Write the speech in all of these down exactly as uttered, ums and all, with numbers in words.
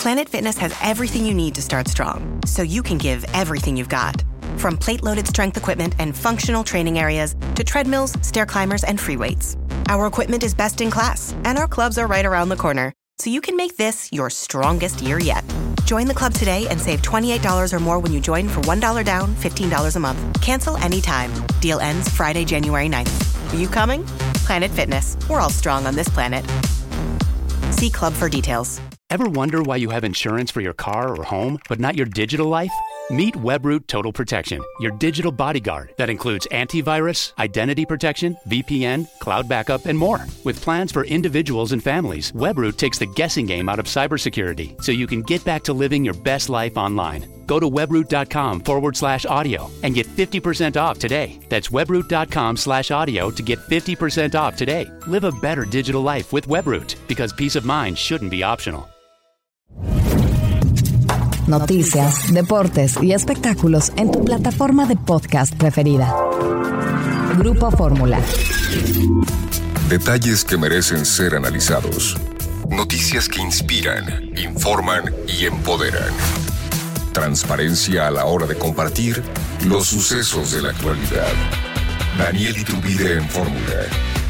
Planet Fitness has everything you need to start strong, so you can give everything you've got. From plate-loaded strength equipment and functional training areas to treadmills, stair climbers, and free weights. Our equipment is best in class, and our clubs are right around the corner, so you can make this your strongest year yet. Join the club today and save twenty-eight dollars or more when you join for one dollar down, fifteen dollars a month. Cancel anytime. Deal ends Friday, January ninth. Are you coming? Planet Fitness. We're all strong on this planet. See club for details. Ever wonder why you have insurance for your car or home, but not your digital life? Meet Webroot Total Protection, your digital bodyguard that includes antivirus, identity protection, V P N, cloud backup, and more. With plans for individuals and families, Webroot takes the guessing game out of cybersecurity so you can get back to living your best life online. Go to webroot.com forward slash audio and get fifty percent off today. That's webroot.com slash audio to get fifty percent off today. Live a better digital life with Webroot, because peace of mind shouldn't be optional. Noticias, deportes y espectáculos en tu plataforma de podcast preferida. Grupo Fórmula. Detalles que merecen ser analizados. Noticias que inspiran, informan y empoderan. Transparencia a la hora de compartir los sucesos de la actualidad. Daniel Iturbide en Fórmula.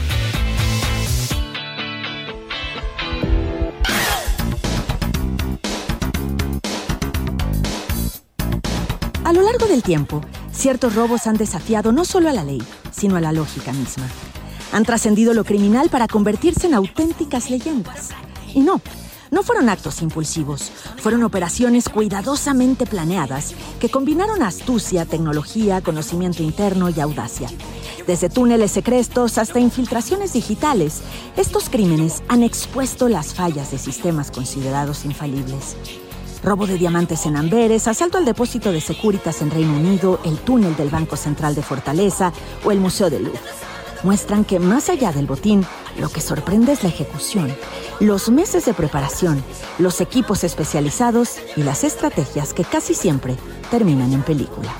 A lo largo del tiempo, ciertos robos han desafiado no solo a la ley, sino a la lógica misma. Han trascendido lo criminal para convertirse en auténticas leyendas. Y no, no fueron actos impulsivos, fueron operaciones cuidadosamente planeadas que combinaron astucia, tecnología, conocimiento interno y audacia. Desde túneles secretos hasta infiltraciones digitales, estos crímenes han expuesto las fallas de sistemas considerados infalibles. Robo de diamantes en Amberes, asalto al depósito de Securitas en Reino Unido, el túnel del Banco Central de Fortaleza o el Museo del Louvre. Muestran que más allá del botín, lo que sorprende es la ejecución, los meses de preparación, los equipos especializados y las estrategias que casi siempre terminan en película.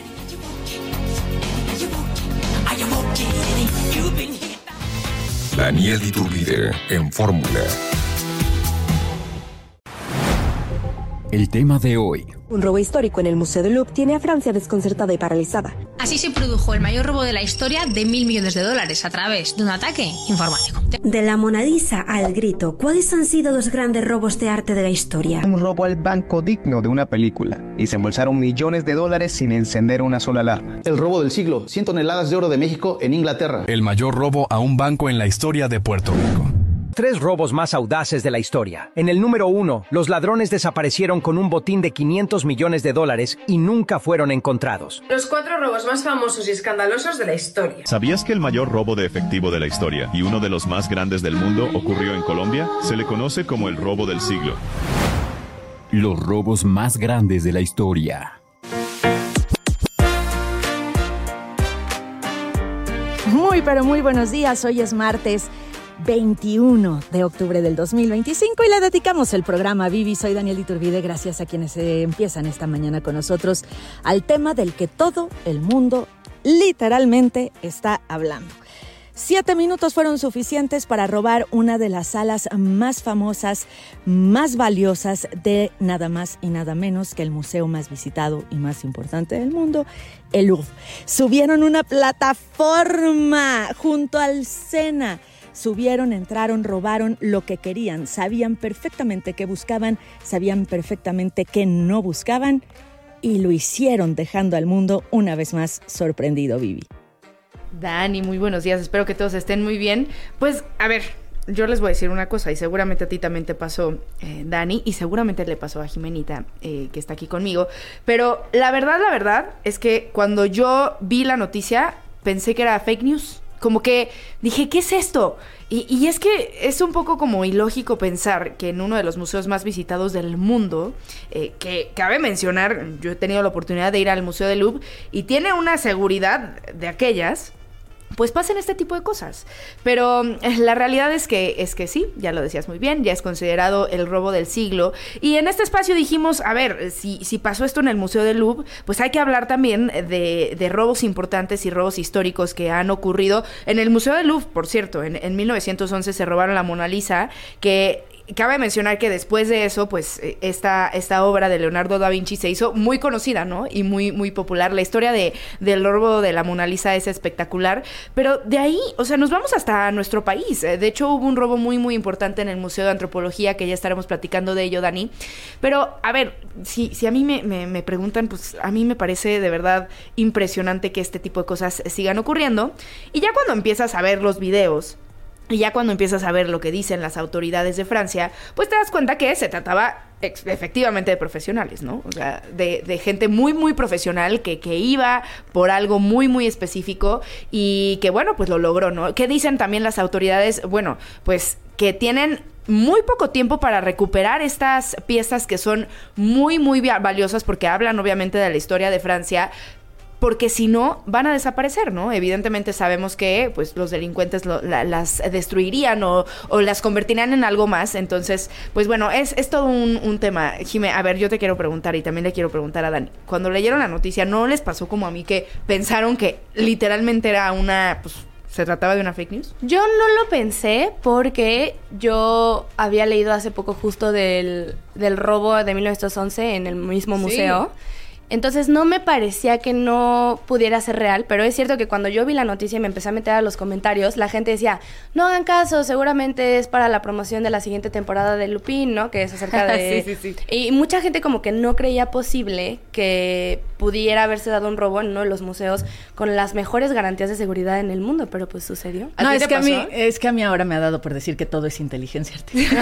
Daniel Iturbide en Fórmula. El tema de hoy. Un robo histórico en el Museo del Louvre tiene a Francia desconcertada y paralizada. Así se produjo el mayor robo de la historia de mil millones de dólares a través de un ataque informático. De la Mona Lisa al grito, ¿cuáles han sido los grandes robos de arte de la historia? Un robo al banco digno de una película y se embolsaron millones de dólares sin encender una sola alarma. El robo del siglo, cien toneladas de oro de México en Inglaterra. El mayor robo a un banco en la historia de Puerto Rico. Tres robos más audaces de la historia. En el número uno, los ladrones desaparecieron con un botín de quinientos millones de dólares y nunca fueron encontrados. Los cuatro robos más famosos y escandalosos de la historia. ¿Sabías que el mayor robo de efectivo de la historia y uno de los más grandes del mundo ocurrió en Colombia? Se le conoce como el robo del siglo. Los robos más grandes de la historia. Muy, pero muy buenos días. Hoy es martes veintiuno de octubre del dos mil veinticinco y le dedicamos el programa a Vivi. Soy Daniel Iturbide, gracias a quienes eh, empiezan esta mañana con nosotros al tema del que todo el mundo literalmente está hablando. Siete minutos fueron suficientes para robar una de las salas más famosas, más valiosas de nada más y nada menos que el museo más visitado y más importante del mundo, el Louvre. Subieron una plataforma junto al Sena. Subieron, entraron, robaron lo que querían. Sabían perfectamente qué buscaban, sabían perfectamente qué no buscaban y lo hicieron dejando al mundo una vez más sorprendido, Vivi. Dani, muy buenos días, espero que todos estén muy bien. Pues, a ver, yo les voy a decir una cosa y seguramente a ti también te pasó, eh, Dani, y seguramente le pasó a Jimenita, eh, que está aquí conmigo. Pero la verdad, la verdad es que cuando yo vi la noticia pensé que era fake news. Como que dije, ¿qué es esto? Y, y es que es un poco como ilógico pensar que en uno de los museos más visitados del mundo, eh, que cabe mencionar, yo he tenido la oportunidad de ir al Museo del Louvre y tiene una seguridad de aquellas, pues pasen este tipo de cosas. Pero la realidad es que, es que sí, ya lo decías muy bien, ya es considerado el robo del siglo. Y en este espacio dijimos, a ver, si, si pasó esto en el Museo del Louvre, pues hay que hablar también de, de robos importantes y robos históricos que han ocurrido en el Museo del Louvre. Por cierto, en, en mil novecientos once se robaron la Mona Lisa, que cabe mencionar que después de eso, pues, esta, esta obra de Leonardo da Vinci se hizo muy conocida, ¿no? Y muy, muy popular. La historia de, del robo de la Mona Lisa es espectacular, pero de ahí, o sea, nos vamos hasta nuestro país. De hecho, hubo un robo muy, muy importante en el Museo de Antropología, que ya estaremos platicando de ello, Dani. Pero, a ver, si, si a mí me, me, me preguntan, pues, a mí me parece de verdad impresionante que este tipo de cosas sigan ocurriendo. Y ya cuando empiezas a ver los videos, y ya cuando empiezas a ver lo que dicen las autoridades de Francia, pues te das cuenta que se trataba ex- efectivamente de profesionales, ¿no? O sea, de, de gente muy, muy profesional que, que iba por algo muy, muy específico y que, bueno, pues lo logró, ¿no? ¿Qué dicen también las autoridades? Bueno, pues que tienen muy poco tiempo para recuperar estas piezas que son muy, muy valiosas porque hablan obviamente de la historia de Francia, porque si no, van a desaparecer, ¿no? Evidentemente sabemos que pues los delincuentes lo, la, las destruirían o, o las convertirían en algo más. Entonces, pues bueno, es, es todo un, un tema. Jimé, a ver, yo te quiero preguntar y también le quiero preguntar a Dani. Cuando leyeron la noticia, ¿no les pasó como a mí que pensaron que literalmente era una... pues ¿se trataba de una fake news? Yo no lo pensé porque yo había leído hace poco justo del, del robo de mil novecientos once en el mismo museo. Sí. Entonces no me parecía que no pudiera ser real, pero es cierto que cuando yo vi la noticia y me empecé a meter a los comentarios, la gente decía, no hagan caso, seguramente es para la promoción de la siguiente temporada de Lupin, ¿no? Que es acerca de... sí, sí, sí. Y mucha gente como que no creía posible que pudiera haberse dado un robo en uno de los museos con las mejores garantías de seguridad en el mundo, pero pues sucedió. No, es que, a mí, es que a mí ahora me ha dado por decir que todo es inteligencia artificial.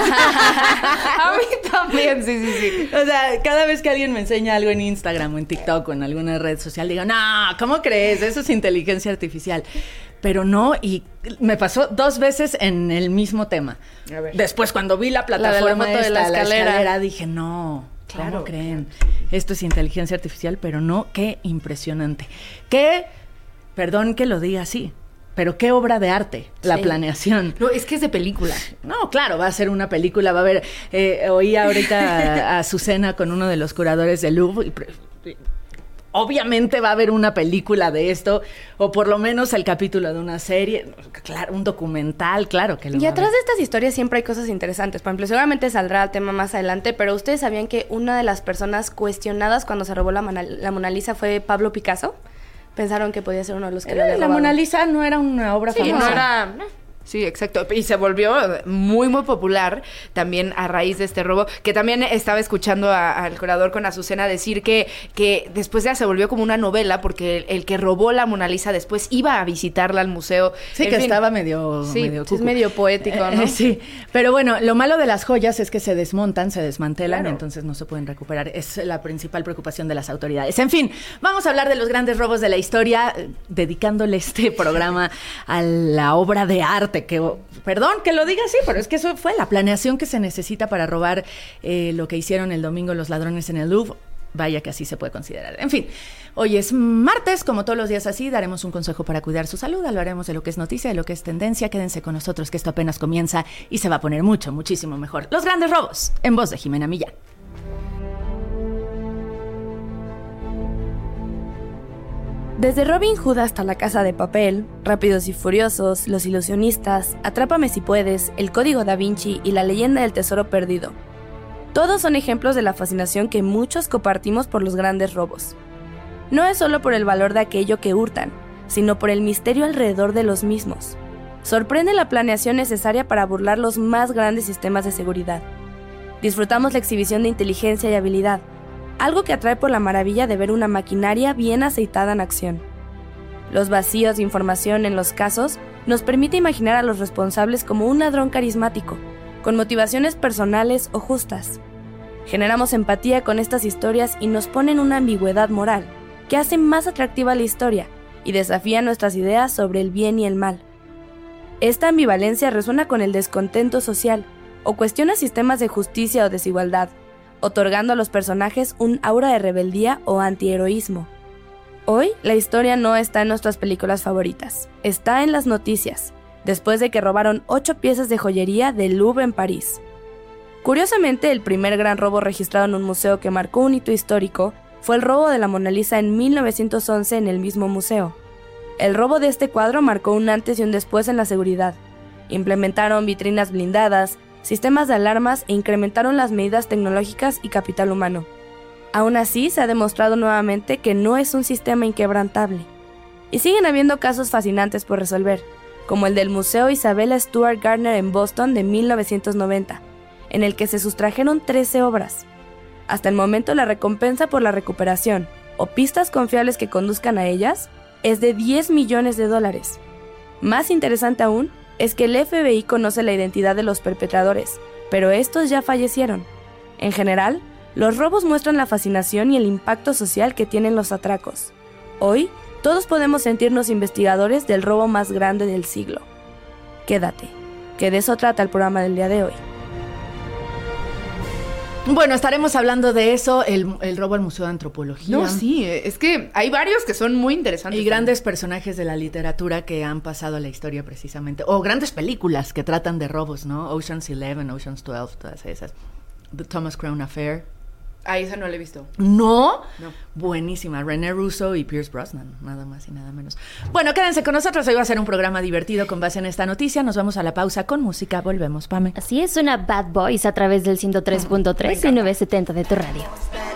A mí también, sí, sí, sí. O sea, cada vez que alguien me enseña algo en Instagram, en TikTok o en alguna red social, digo, no, ¿cómo crees? Eso es inteligencia artificial. Pero no, y me pasó dos veces en el mismo tema. A ver. Después, cuando vi la plataforma la de la, esta, de la, escalera. la escalera, dije, no, ¿cómo claro. creen? Esto es inteligencia artificial, pero no, qué impresionante. Qué, perdón que lo diga así, pero qué obra de arte, la sí. planeación. No, es que es de película. No, claro, va a ser una película, va a haber... Eh, oí ahorita a Azucena con uno de los curadores del Louvre... Y, obviamente va a haber una película de esto, o por lo menos el capítulo de una serie, claro, un documental, claro que lo Y va atrás a ver. de estas historias siempre hay cosas interesantes. Por ejemplo, seguramente saldrá el tema más adelante, pero ¿ustedes sabían que una de las personas cuestionadas cuando se robó la, Mona, la Mona Lisa fue Pablo Picasso? Pensaron que podía ser uno de los que eh, lo había La robado. Mona Lisa no era una obra sí, famosa. No era... Sí, exacto. Y se volvió muy, muy popular también a raíz de este robo, que también estaba escuchando al curador con Azucena decir que, que después ya se volvió como una novela, porque el, el que robó la Mona Lisa después iba a visitarla al museo. Sí, en que fin. estaba medio... Sí, medio es medio poético, ¿no? Eh, sí, pero bueno, lo malo de las joyas es que se desmontan, se desmantelan, claro. entonces no se pueden recuperar. Es la principal preocupación de las autoridades. En fin, vamos a hablar de los grandes robos de la historia, dedicándole este programa a la obra de arte. Que, perdón que lo diga así, pero es que eso fue la planeación que se necesita para robar eh, lo que hicieron el domingo los ladrones en el Louvre. Vaya que así se puede considerar. En fin, hoy es martes, como todos los días así, daremos un consejo para cuidar su salud, hablaremos de lo que es noticia, de lo que es tendencia. Quédense con nosotros que esto apenas comienza y se va a poner mucho, muchísimo mejor. Los grandes robos, en voz de Jimena Millán. Desde Robin Hood hasta La Casa de Papel, Rápidos y Furiosos, Los Ilusionistas, Atrápame si puedes, El Código Da Vinci y La Leyenda del Tesoro Perdido. Todos son ejemplos de la fascinación que muchos compartimos por los grandes robos. No es solo por el valor de aquello que hurtan, sino por el misterio alrededor de los mismos. Sorprende la planeación necesaria para burlar los más grandes sistemas de seguridad. Disfrutamos la exhibición de inteligencia y habilidad, algo que atrae por la maravilla de ver una maquinaria bien aceitada en acción. Los vacíos de información en los casos nos permite imaginar a los responsables como un ladrón carismático, con motivaciones personales o justas. Generamos empatía con estas historias y nos ponen una ambigüedad moral, que hace más atractiva la historia y desafía nuestras ideas sobre el bien y el mal. Esta ambivalencia resuena con el descontento social o cuestiona sistemas de justicia o desigualdad, otorgando a los personajes un aura de rebeldía o antiheroísmo. Hoy, la historia no está en nuestras películas favoritas, está en las noticias, después de que robaron ocho piezas de joyería del Louvre en París. Curiosamente, el primer gran robo registrado en un museo que marcó un hito histórico fue el robo de la Mona Lisa en mil novecientos once en el mismo museo. El robo de este cuadro marcó un antes y un después en la seguridad. Implementaron vitrinas blindadas, sistemas de alarmas e incrementaron las medidas tecnológicas y capital humano. Aún así, se ha demostrado nuevamente que no es un sistema inquebrantable. Y siguen habiendo casos fascinantes por resolver, como el del Museo Isabella Stewart Gardner en Boston de mil novecientos noventa, en el que se sustrajeron trece obras. Hasta el momento, la recompensa por la recuperación, o pistas confiables que conduzcan a ellas, es de diez millones de dólares. Más interesante aún, es que el F B I conoce la identidad de los perpetradores, pero estos ya fallecieron. En general, los robos muestran la fascinación y el impacto social que tienen los atracos. Hoy, todos podemos sentirnos investigadores del robo más grande del siglo. Quédate, que de eso trata el programa del día de hoy. Bueno, estaremos hablando de eso, el, el robo al Museo de Antropología. No, sí, es que hay varios que son muy interesantes. Y grandes personajes de la literatura que han pasado a la historia precisamente. O grandes películas que tratan de robos, ¿no? Ocean's Eleven, Ocean's Twelve, todas esas. The Thomas Crown Affair. Ah, esa no la he visto. ¿No? No. Buenísima. René Russo y Pierce Brosnan, nada más y nada menos. Bueno, quédense con nosotros. Hoy va a ser un programa divertido con base en esta noticia. Nos vamos a la pausa con música. Volvemos, Pame. Así es, suena Bad Boys a través del ciento tres punto tres y novecientos setenta de tu radio.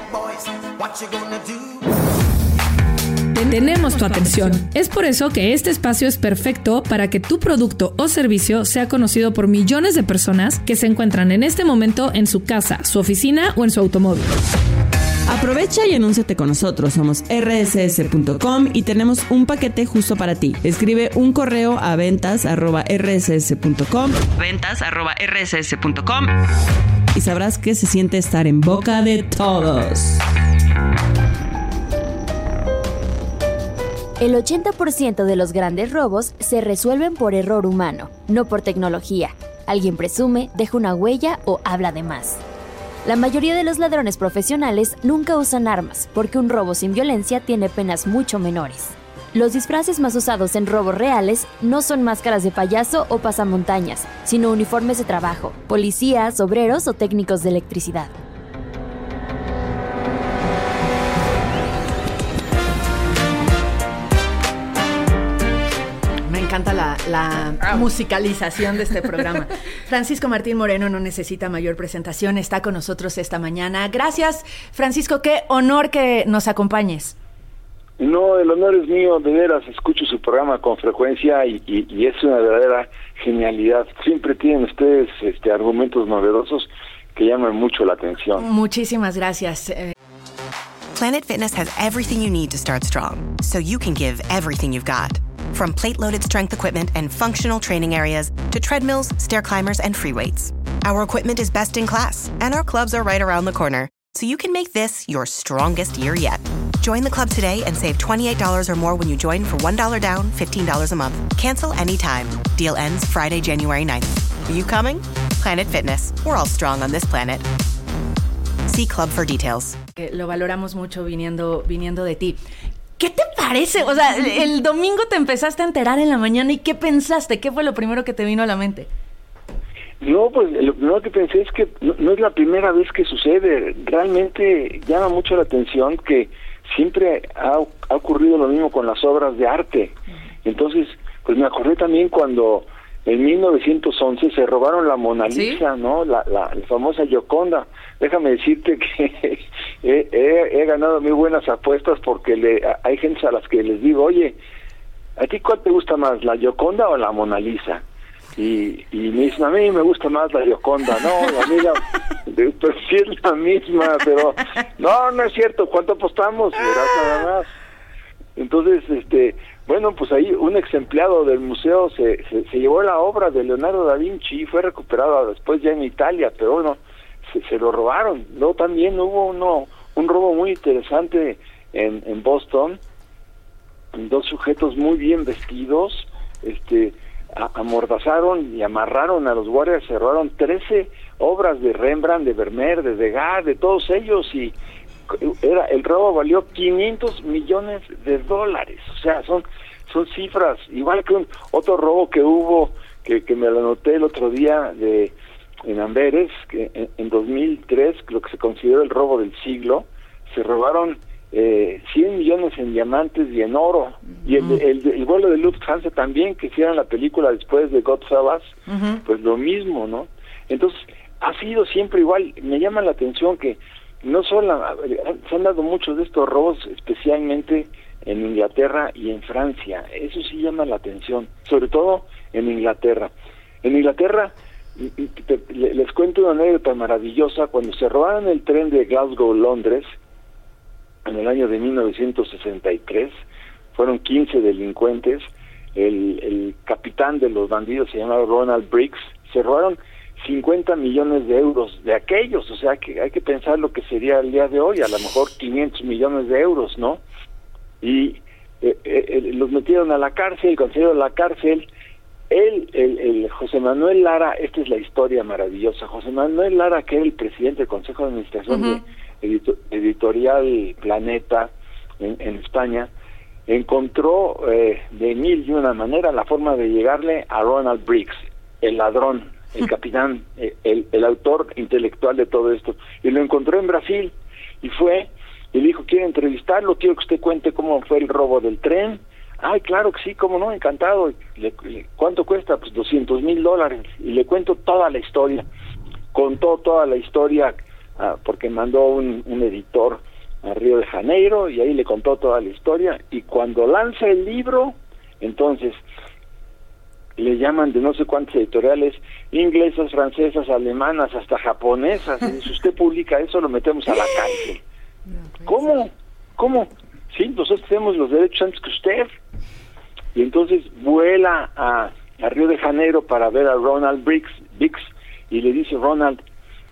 Tenemos tu atención. Es por eso que este espacio es perfecto para que tu producto o servicio sea conocido por millones de personas que se encuentran en este momento en su casa, su oficina o en su automóvil. Aprovecha y anúnciate con nosotros. Somos erre ese ese punto com y tenemos un paquete justo para ti. Escribe un correo a ventas arroba erre ese ese punto com ventas arroba erre ese ese punto com y sabrás qué se siente estar en boca de todos. El ochenta por ciento de los grandes robos se resuelven por error humano, no por tecnología. Alguien presume, deja una huella o habla de más. La mayoría de los ladrones profesionales nunca usan armas, porque un robo sin violencia tiene penas mucho menores. Los disfraces más usados en robos reales no son máscaras de payaso o pasamontañas, sino uniformes de trabajo, policías, obreros o técnicos de electricidad. Me encanta la, la musicalización de este programa. Francisco Martín Moreno no necesita mayor presentación, está con nosotros esta mañana. Gracias, Francisco, qué honor que nos acompañes. No, el honor es mío, de veras, escucho su programa con frecuencia y, y, y es una verdadera genialidad. Siempre tienen ustedes este, argumentos novedosos que llaman mucho la atención. Muchísimas gracias. Eh... Planet Fitness has everything you need to start strong, so you can give everything you've got. From plate-loaded strength equipment and functional training areas to treadmills, stair climbers, and free weights. Our equipment is best in class, and our clubs are right around the corner, so you can make this your strongest year yet. Join the club today and save twenty-eight dollars or more when you join for one dollar down, fifteen dollars a month. Cancel anytime. Deal ends Friday, January ninth. Are you coming? Planet Fitness. We're all strong on this planet. See Club for details. Que lo valoramos mucho viniendo, viniendo de ti. ¿Qué te parece? O sea, el, el domingo te empezaste a enterar en la mañana y ¿qué pensaste? ¿Qué fue lo primero que te vino a la mente? No, pues lo primero que pensé es que no, no es la primera vez que sucede. Realmente llama mucho la atención que siempre ha, ha ocurrido lo mismo con las obras de arte. Entonces, pues me acordé también cuando en mil novecientos once se robaron la Mona Lisa, ¿sí? ¿No? La, la, la famosa Gioconda. Déjame decirte que he, he, he ganado muy buenas apuestas porque le, hay gente a las que les digo, oye, ¿a ti cuál te gusta más, la Gioconda o la Mona Lisa? Y, y me dicen, a mí me gusta más la Gioconda. No, amiga, pues sí es la misma, pero no, no es cierto, ¿cuánto apostamos? Verás nada más. Entonces, este, bueno, pues ahí un ex empleado del museo se, se, se llevó la obra de Leonardo da Vinci y fue recuperada después ya en Italia, pero bueno, se, se lo robaron. Luego también hubo uno, un robo muy interesante en, en Boston, dos sujetos muy bien vestidos, este, a, amordazaron y amarraron a los guardias, se robaron trece obras de Rembrandt, de Vermeer, de Degas, de todos ellos, y era el robo valió quinientos millones de dólares. O sea, son son cifras, igual que un otro robo que hubo, que, que me lo anoté el otro día de en Amberes, que en, en dos mil tres, lo que se consideró el robo del siglo, se robaron eh, cien millones en diamantes y en oro. Uh-huh. Y el, el, el vuelo de Lufthansa también, que hicieron la película después de Godfellas, uh-huh. Pues lo mismo, ¿no? Entonces, ha sido siempre igual. Me llama la atención que no solo se han dado muchos de estos robos, especialmente en Inglaterra y en Francia. Eso sí llama la atención, sobre todo en Inglaterra. En Inglaterra, te, les cuento una anécdota maravillosa. Cuando se robaron el tren de Glasgow a Londres, en el año de mil novecientos sesenta y tres, fueron quince delincuentes. El, el capitán de los bandidos se llamaba Ronald Briggs. Se robaron cincuenta millones de euros de aquellos, o sea que hay que pensar lo que sería el día de hoy, a lo mejor quinientos millones de euros, ¿no? Y eh, eh, los metieron a la cárcel, consiguieron la cárcel. Él, el, el José Manuel Lara, esta es la historia maravillosa. José Manuel Lara, que era el presidente del Consejo de Administración uh-huh. de edito- Editorial Planeta en, en España, encontró eh, de mil y una manera la forma de llegarle a Ronald Briggs, el ladrón, el capitán, el, el autor intelectual de todo esto, y lo encontró en Brasil, y fue, y le dijo, quiero entrevistarlo, quiero que usted cuente cómo fue el robo del tren. Ay, claro que sí, cómo no, encantado. Le, le, ¿Cuánto cuesta? Pues doscientos mil dólares, y le cuento toda la historia. Contó toda la historia, ah, porque mandó un, un editor a Río de Janeiro, y ahí le contó toda la historia, y cuando lanza el libro, entonces le llaman de no sé cuántas editoriales, inglesas, francesas, alemanas, hasta japonesas, y si usted publica eso, lo metemos a la cárcel. ¿Cómo? ¿Cómo? Sí, nosotros tenemos los derechos antes que usted. Y entonces vuela a, a Río de Janeiro para ver a Ronald Briggs, Briggs, y le dice, Ronald,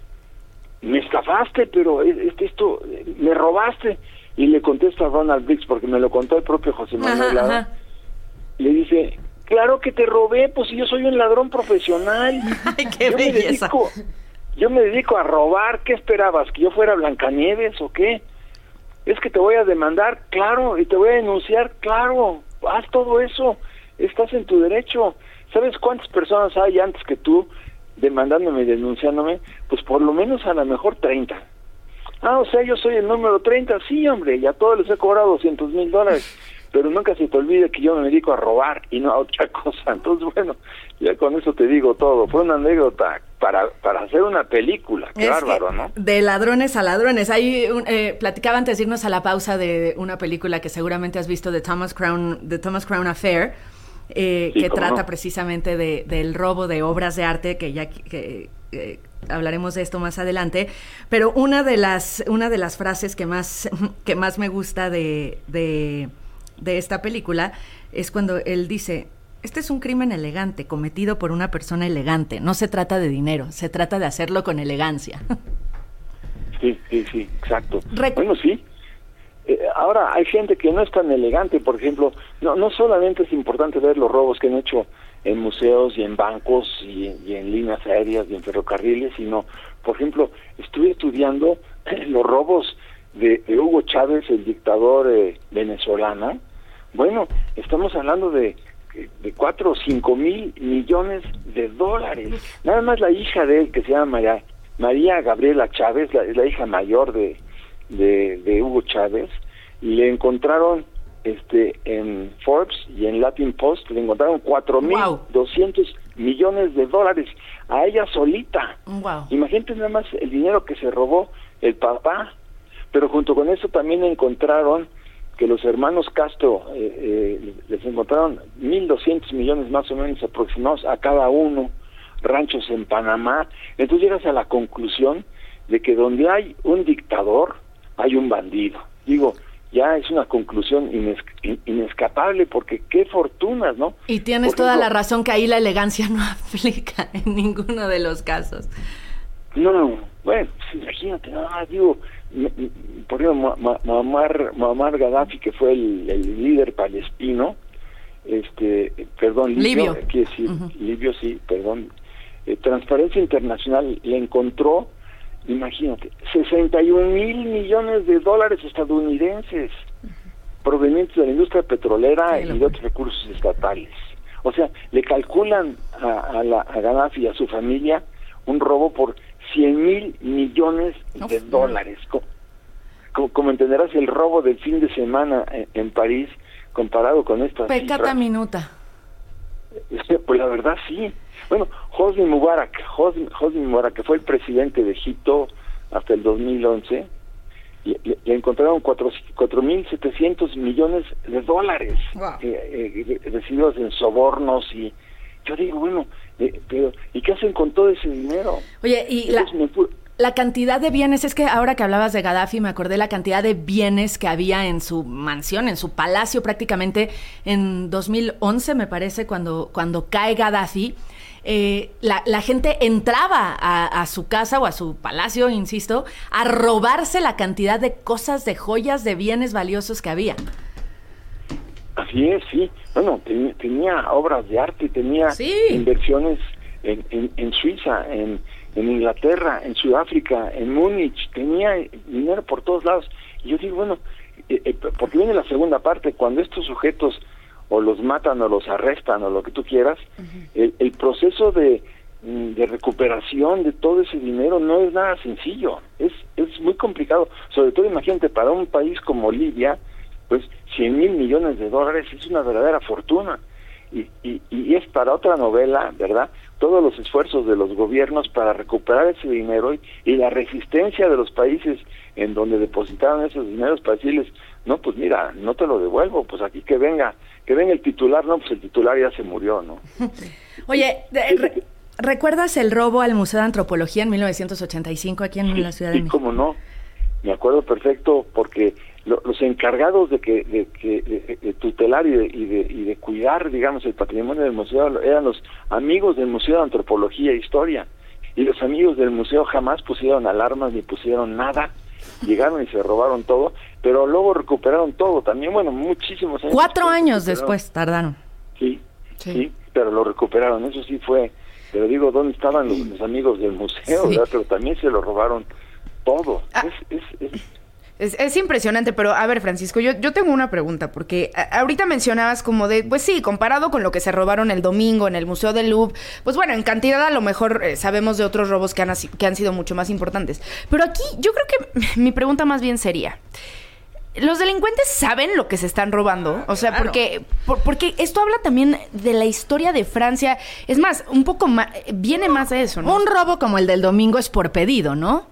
me estafaste, pero este, esto, me robaste. Y le contesta a Ronald Briggs, porque me lo contó el propio José Manuel Lara, le dice, claro que te robé, pues yo soy un ladrón profesional. Ay, qué yo belleza. Me dedico, yo me dedico a robar. ¿Qué esperabas? ¿Que yo fuera Blancanieves o qué? Es que te voy a demandar, claro, y te voy a denunciar, claro. Haz todo eso, estás en tu derecho. ¿Sabes cuántas personas hay antes que tú demandándome y denunciándome? Pues por lo menos a lo mejor treinta. Ah, o sea, yo soy el número treinta, sí, hombre, y a todos les he cobrado doscientos mil dólares. Pero nunca se te olvide que yo me dedico a robar y no a otra cosa. Entonces, bueno, ya con eso te digo todo. Fue una anécdota para para hacer una película. Qué es bárbaro, ¿no? De ladrones a ladrones. Ahí un, eh, platicaba antes de irnos a la pausa de una película que seguramente has visto, de Thomas Crown, de Thomas Crown Affair, eh, sí, que trata no. precisamente de del robo de obras de arte, que ya que eh, hablaremos de esto más adelante. Pero una de las una de las frases que más que más me gusta de de de esta película es cuando él dice, este es un crimen elegante cometido por una persona elegante, no se trata de dinero, se trata de hacerlo con elegancia. Sí, sí, sí, exacto. Rec- bueno, sí. Eh, ahora hay gente que no es tan elegante, por ejemplo, no no solamente es importante ver los robos que han hecho en museos y en bancos y, y en líneas aéreas y en ferrocarriles, sino, por ejemplo, estuve estudiando los robos de, de Hugo Chávez, el dictador eh, venezolano. Bueno, estamos hablando de, de cuatro o cinco mil millones de dólares. Nada más la hija de él, que se llama María, María Gabriela Chávez, la, es la hija mayor de, de, de Hugo Chávez, y le encontraron este en Forbes y en Latin Post, le encontraron cuatro mil doscientos millones de dólares a ella solita. Wow. Imagínate nada más el dinero que se robó el papá, pero junto con eso también encontraron que los hermanos Castro eh, eh, les encontraron mil doscientos millones más o menos aproximados a cada uno, ranchos en Panamá. Entonces llegas a la conclusión de que donde hay un dictador, hay un bandido. Digo, ya es una conclusión ines- in- inescapable, porque qué fortunas, ¿no? Y tienes Por toda ejemplo, la razón que ahí la elegancia no aplica en ninguno de los casos. No, bueno, imagínate, no, digo, m- m- por ejemplo, Ma- Ma- Muammar, Muammar Gaddafi, que fue el, el líder palestino, este, perdón, libio, Libio. quiere decir, Uh-huh. libio, sí, perdón, eh, Transparencia Internacional le encontró, imagínate, sesenta y un mil millones de dólares estadounidenses provenientes de la industria petrolera y de otros recursos estatales. O sea, le calculan a, a, la, a Gaddafi y a su familia un robo por cien mil millones de dólares. Como, como, como entenderás, el robo del fin de semana en, en París, comparado con estas Pecata cifras, minuta. pues la verdad sí. Bueno, Hosni Mubarak, Hosni, Hosni Mubarak, que fue el presidente de Egipto hasta el dos mil once, le, le encontraron cuatro mil setecientos millones de dólares wow. eh, eh, recibidos en sobornos. Y yo digo, bueno, eh, pero ¿y qué hacen con todo ese dinero? Oye, y la, la cantidad de bienes, es que ahora que hablabas de Gaddafi me acordé la cantidad de bienes que había en su mansión, en su palacio prácticamente en dos mil once, me parece, cuando, cuando cae Gaddafi. Eh, la, la gente entraba a, a su casa o a su palacio, insisto, a robarse la cantidad de cosas, de joyas, de bienes valiosos que había. Así es, sí. Bueno, ten, tenía obras de arte, tenía sí. inversiones en, en, en Suiza, en, en Inglaterra, en Sudáfrica, en Múnich, tenía dinero por todos lados. Y yo digo, bueno, eh, eh, porque viene la segunda parte, cuando estos sujetos o los matan o los arrestan o lo que tú quieras, uh-huh. el, el proceso de, de recuperación de todo ese dinero no es nada sencillo, es es muy complicado, sobre todo imagínate, para un país como Libia, pues cien mil millones de dólares es una verdadera fortuna, y, y, y es para otra novela, ¿verdad? Todos los esfuerzos de los gobiernos para recuperar ese dinero y, y la resistencia de los países en donde depositaron esos dineros para decirles, no, pues mira, no te lo devuelvo, pues aquí que venga, que venga el titular, no, pues el titular ya se murió, ¿no? Oye, de, re, ¿recuerdas el robo al Museo de Antropología en mil novecientos ochenta y cinco aquí en sí, la Ciudad de México? Sí, cómo no, me acuerdo perfecto, porque lo, los encargados de que de, que, de, de tutelar y de, y, de, y de cuidar, digamos, el patrimonio del museo eran los amigos del Museo de Antropología e Historia, y los amigos del museo jamás pusieron alarmas ni pusieron nada. Llegaron y se robaron todo, pero luego recuperaron todo también, bueno, muchísimos años. Cuatro años después tardaron. Sí, sí, sí, pero lo recuperaron, eso sí fue, pero digo, ¿dónde estaban los, los amigos del museo? Sí. ¿Verdad? Pero también se lo robaron todo. Ah. Es, es, es, Es, es impresionante, pero a ver, Francisco, yo, yo tengo una pregunta, porque a, ahorita mencionabas como de, pues sí, comparado con lo que se robaron el domingo en el Museo del Louvre, pues bueno, en cantidad a lo mejor eh, sabemos de otros robos que han, que han sido mucho más importantes. Pero aquí yo creo que mi pregunta más bien sería, ¿los delincuentes saben lo que se están robando? O sea, claro. porque, por, porque esto habla también de la historia de Francia. Es más, un poco más, viene más de eso, ¿no? Un robo como el del domingo es por pedido, ¿no?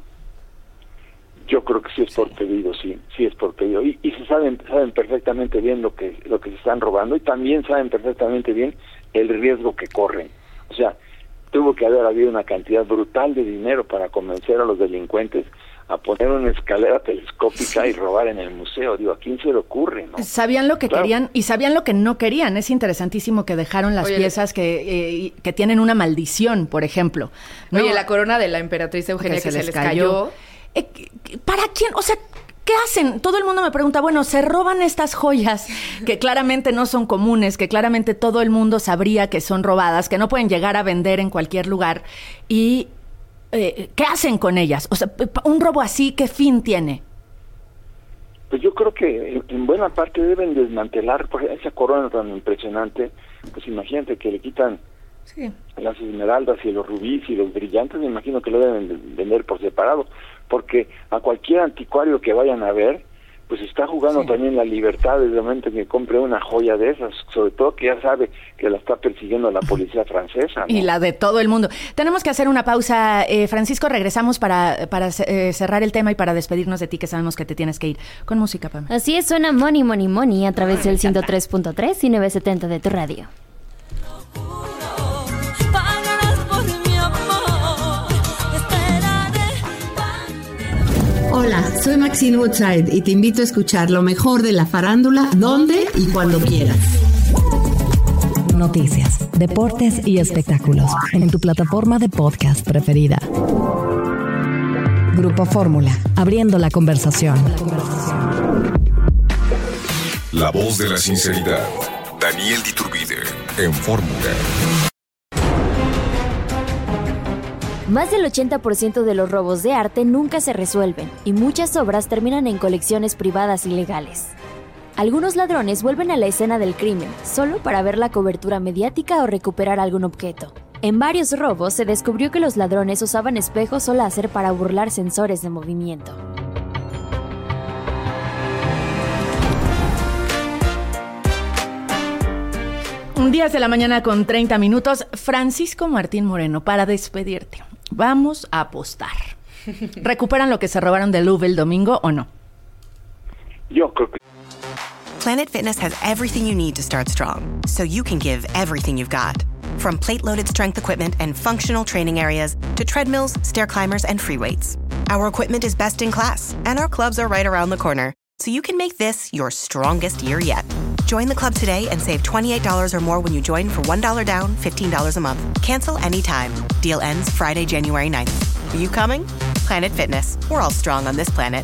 Yo creo que sí es por pedido, sí, sí es por pedido. Y, y se saben saben perfectamente bien lo que lo que se están robando y también saben perfectamente bien el riesgo que corren. O sea, tuvo que haber habido una cantidad brutal de dinero para convencer a los delincuentes a poner una escalera telescópica sí. y robar en el museo. Digo, ¿a quién se le ocurre, no? Sabían lo que claro. querían y sabían lo que no querían. Es interesantísimo que dejaron las Oye, piezas que, eh, que tienen una maldición, por ejemplo, ¿no? Oye, la corona de la emperatriz Eugenia que, que se, se les cayó. cayó. Eh, ¿Para quién? O sea, ¿qué hacen? Todo el mundo me pregunta, bueno, se roban estas joyas que claramente no son comunes, que claramente todo el mundo sabría que son robadas, que no pueden llegar a vender en cualquier lugar. ¿Y eh, qué hacen con ellas? O sea, un robo así, ¿qué fin tiene? Pues yo creo que en buena parte deben desmantelar, porque esa corona tan impresionante, pues imagínate que le quitan sí. las esmeraldas y los rubíes y los brillantes, me imagino que lo deben vender por separado, porque a cualquier anticuario que vayan a ver, pues está jugando sí. también la libertad desde el momento que compre una joya de esas, sobre todo que ya sabe que la está persiguiendo la policía francesa, ¿no? Y la de todo el mundo. Tenemos que hacer una pausa, eh, Francisco, regresamos para, para eh, cerrar el tema y para despedirnos de ti, que sabemos que te tienes que ir con música, Pam. Así es, suena Money, Money, Money a través del ciento tres punto tres y novecientos setenta de tu radio. Hola, soy Maxine Woodside y te invito a escuchar lo mejor de la farándula, donde y cuando quieras. Noticias, deportes y espectáculos en tu plataforma de podcast preferida. Grupo Fórmula, abriendo la conversación. La voz de la sinceridad. Daniel Diturbide, en Fórmula. Más del ochenta por ciento de los robos de arte nunca se resuelven y muchas obras terminan en colecciones privadas ilegales. Algunos ladrones vuelven a la escena del crimen solo para ver la cobertura mediática o recuperar algún objeto. En varios robos se descubrió que los ladrones usaban espejos o láser para burlar sensores de movimiento. diez de la mañana con treinta minutos. Francisco Martín Moreno, para despedirte, vamos a apostar. ¿Recuperan lo que se robaron del Louvre el domingo o no? Yo creo que... Planet Fitness has everything you need to start strong, so you can give everything you've got. From plate-loaded strength equipment and functional training areas to treadmills, stair climbers, and free weights. Our equipment is best in class, and our clubs are right around the corner, so you can make this your strongest year yet. Join the club today and save twenty-eight dollars or more when you join for one dollar down, fifteen dollars a month. Cancel anytime. Deal ends Friday, January ninth. Are you coming? Planet Fitness. We're all strong on this planet.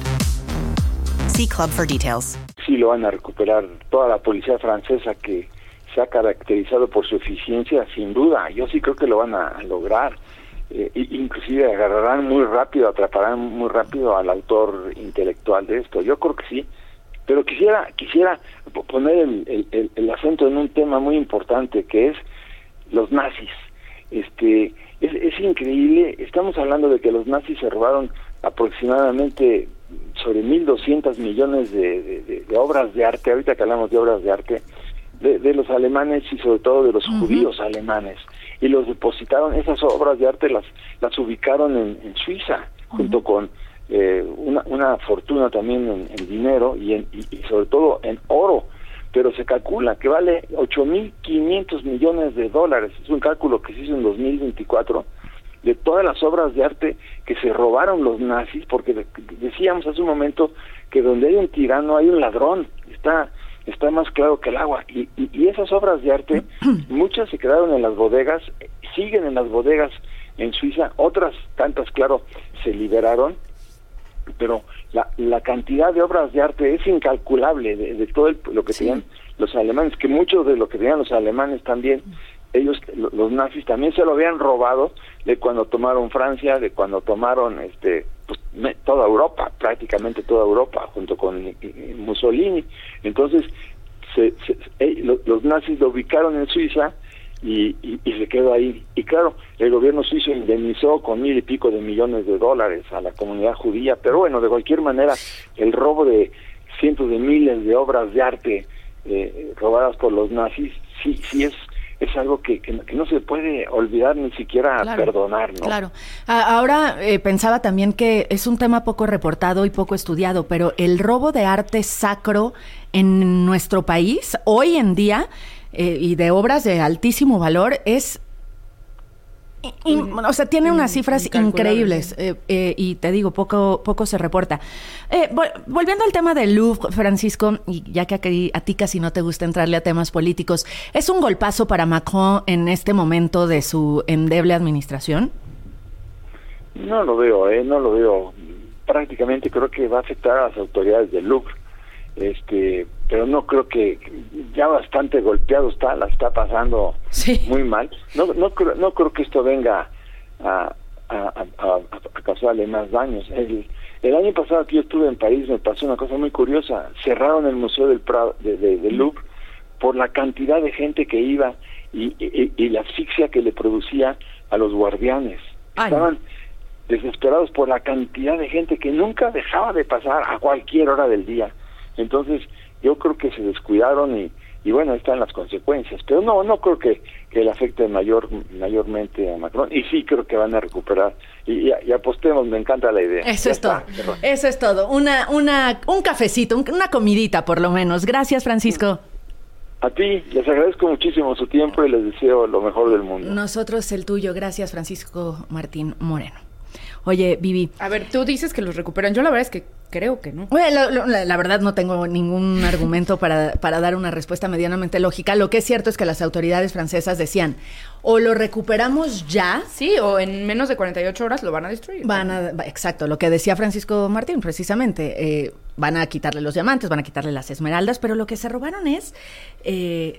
See club for details. Sí lo van a recuperar toda la policía francesa que se ha caracterizado por su eficiencia, sin duda. Yo sí creo que lo van a lograr. Eh, inclusive agarrarán muy rápido, atraparán muy rápido al autor intelectual de esto. Yo creo que sí. Pero quisiera quisiera poner el, el, el acento en un tema muy importante, que es los nazis. Este es, es increíble. Estamos hablando de que los nazis se robaron aproximadamente sobre mil doscientos millones de, de, de, de obras de arte, ahorita que hablamos de obras de arte, de, de los alemanes y sobre todo de los uh-huh. judíos alemanes, y los depositaron, esas obras de arte las las ubicaron en, en Suiza, uh-huh. junto con eh, una, una fortuna también en, en dinero y, en, y, y sobre todo en oro, pero se calcula que vale ocho mil quinientos millones de dólares, es un cálculo que se hizo en dos mil veinticuatro, de todas las obras de arte que se robaron los nazis, porque decíamos hace un momento que donde hay un tirano hay un ladrón, está está más claro que el agua, y, y, y esas obras de arte, muchas se quedaron en las bodegas, siguen en las bodegas en Suiza, otras tantas, claro, se liberaron, pero la, la cantidad de obras de arte es incalculable de, de todo el, lo que sí. tenían los alemanes, que mucho de lo que tenían los alemanes también, ellos, los nazis también se lo habían robado de cuando tomaron Francia, de cuando tomaron este pues, toda Europa, prácticamente toda Europa, junto con Mussolini. Entonces, se, se, eh, los, los nazis lo ubicaron en Suiza y, y, y se quedó ahí. Y claro, el gobierno suizo indemnizó con mil y pico de millones de dólares a la comunidad judía, pero bueno, de cualquier manera, el robo de cientos de miles de obras de arte eh, robadas por los nazis, sí, sí es es algo que, que, que no se puede olvidar ni siquiera claro, perdonar, ¿no? Claro. Ahora eh, pensaba también que es un tema poco reportado y poco estudiado, pero el robo de arte sacro en nuestro país, hoy en día, eh, y de obras de altísimo valor, es... Y, o sea, tiene unas cifras increíbles eh, eh, y te digo, poco poco se reporta. Eh, vol- volviendo al tema del Louvre, Francisco, y ya que aquí, a ti casi no te gusta entrarle a temas políticos, ¿es un golpazo para Macron en este momento de su endeble administración? No lo veo, eh, no lo veo. Prácticamente creo que va a afectar a las autoridades del Louvre. Este, pero no creo que ya bastante golpeado está, la está pasando sí. muy mal. No, no creo, no creo que esto venga a, a, a, a, a causarle más daños. El, el año pasado que yo estuve en París me pasó una cosa muy curiosa. Cerraron el Museo del Prado, de, de, de Louvre por la cantidad de gente que iba y, y, y la asfixia que le producía a los guardianes. Ay. Estaban desesperados por la cantidad de gente que nunca dejaba de pasar a cualquier hora del día. Entonces, yo creo que se descuidaron y, y bueno, ahí están las consecuencias. Pero no, no creo que, que le afecte mayor, mayormente a Macron. Y sí creo que van a recuperar. Y, y, y apostemos, me encanta la idea. Eso ya es está, todo. Perdón. Eso es todo. Una, una, un cafecito, un, una comidita por lo menos. Gracias, Francisco. A ti, les agradezco muchísimo su tiempo y les deseo lo mejor del mundo. Nosotros el tuyo. Gracias, Francisco Martín Moreno. Oye, Vivi. A ver, tú dices que los recuperan. Yo la verdad es que creo que no. Bueno, la, la, la verdad no tengo ningún argumento para, para dar una respuesta medianamente lógica. Lo que es cierto es que las autoridades francesas decían, o lo recuperamos ya. Sí, o en menos de cuarenta y ocho horas lo van a destruir. Van a, exacto, lo que decía Francisco Martín, precisamente. Eh, van a quitarle los diamantes, van a quitarle las esmeraldas, pero lo que se robaron es... Eh,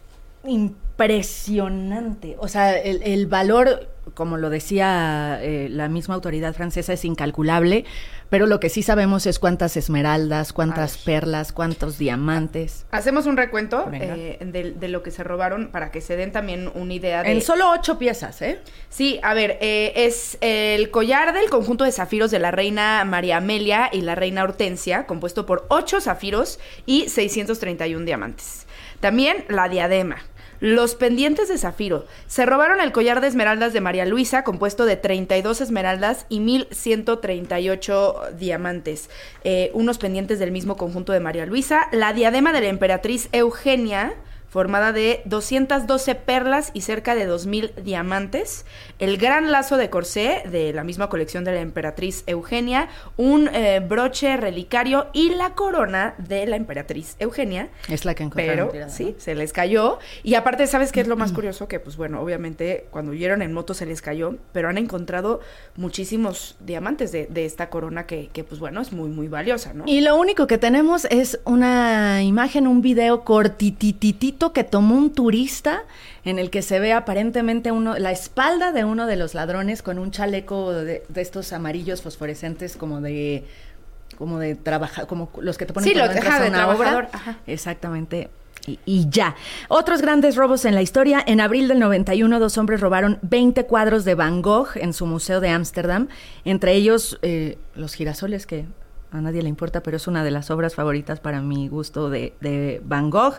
impresionante. O sea, el, el valor, como lo decía eh, la misma autoridad francesa, es incalculable, pero lo que sí sabemos es cuántas esmeraldas, cuántas perlas, cuántos diamantes. Hacemos un recuento eh, de, de lo que se robaron para que se den también una idea de... En solo ocho piezas, ¿eh? Sí, a ver, eh, es el collar del conjunto de zafiros de la reina María Amelia y la reina Hortensia, compuesto por ocho zafiros y seiscientos treinta y uno diamantes. También la diadema, los pendientes de zafiro. Se robaron el collar de esmeraldas de María Luisa, compuesto de treinta y dos esmeraldas y mil ciento treinta y ocho diamantes. Eh, unos pendientes del mismo conjunto de María Luisa. La diadema de la emperatriz Eugenia, formada de doscientas doce perlas y cerca de dos mil diamantes. El gran lazo de corsé de la misma colección de la emperatriz Eugenia. Un eh, broche relicario y la corona de la emperatriz Eugenia. Es la que encontraron. Pero tirada, sí, ¿no? Se les cayó. Y aparte, ¿sabes qué es lo más curioso? Que, pues bueno, obviamente, cuando huyeron en moto se les cayó, pero han encontrado muchísimos diamantes de, de esta corona que, que, pues bueno, es muy, muy valiosa, ¿no? Y lo único que tenemos es una imagen, un video cortitititito que tomó un turista en el que se ve aparentemente uno, la espalda de uno de los ladrones con un chaleco de, de estos amarillos fosforescentes como de como de trabajar, como los que te ponen sí, cuando lo entras a una obra. Ajá. Exactamente. Y, y ya. Otros grandes robos en la historia. En abril del noventa y uno, dos hombres robaron veinte cuadros de Van Gogh en su museo de Ámsterdam. Entre ellos, eh, los girasoles, que a nadie le importa, pero es una de las obras favoritas para mi gusto de, de Van Gogh.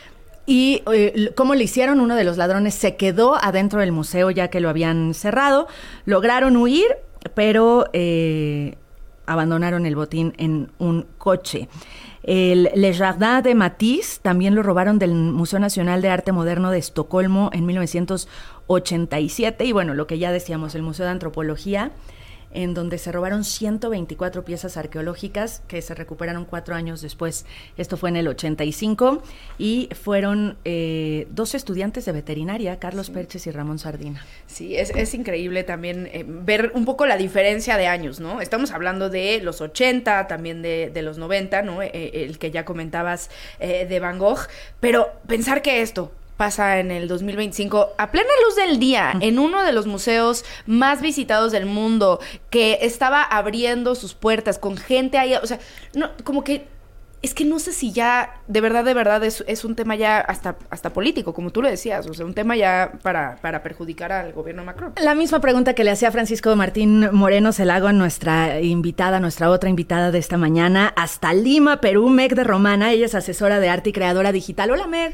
Y eh, cómo le hicieron, uno de los ladrones se quedó adentro del museo ya que lo habían cerrado. Lograron huir, pero eh, abandonaron el botín en un coche. El Le Jardin de Matisse también lo robaron del Museo Nacional de Arte Moderno de Estocolmo en mil novecientos ochenta y siete. Y bueno, lo que ya decíamos, el Museo de Antropología, en donde se robaron ciento veinticuatro piezas arqueológicas que se recuperaron cuatro años después. Esto fue en el ochenta y cinco y fueron eh, dos estudiantes de veterinaria, Carlos sí. Perches y Ramón Sardina. Sí, es, es increíble también eh, ver un poco la diferencia de años, ¿no? Estamos hablando de los ochenta, también de, de los noventa, ¿no? Eh, el que ya comentabas eh, de Van Gogh, pero pensar que esto pasa en el dos mil veinticinco, a plena luz del día, en uno de los museos más visitados del mundo, que estaba abriendo sus puertas con gente ahí, o sea, no, como que, es que no sé si ya, de verdad, de verdad, es, es un tema ya hasta, hasta político, como tú lo decías, o sea, un tema ya para, para perjudicar al gobierno de Macron. La misma pregunta que le hacía Francisco Martín Moreno se la hago a nuestra invitada, nuestra otra invitada de esta mañana, hasta Lima, Perú, Meg de Romana. Ella es asesora de arte y creadora digital. Hola, Meg.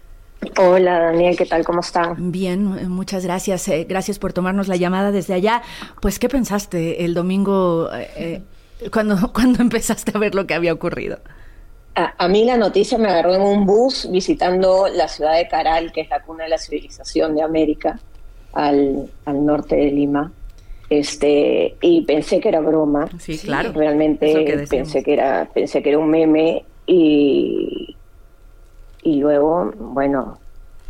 Hola, Daniel, ¿qué tal? ¿Cómo están? Bien, muchas gracias. Eh, gracias por tomarnos la llamada desde allá. Pues, ¿qué pensaste el domingo eh, cuando, cuando empezaste a ver lo que había ocurrido? A, a mí la noticia me agarró en un bus visitando la ciudad de Caral, que es la cuna de la civilización de América, al, al norte de Lima. Este, y pensé que era broma. Sí, claro. Realmente que pensé que era, pensé que era un meme y... Y luego, bueno,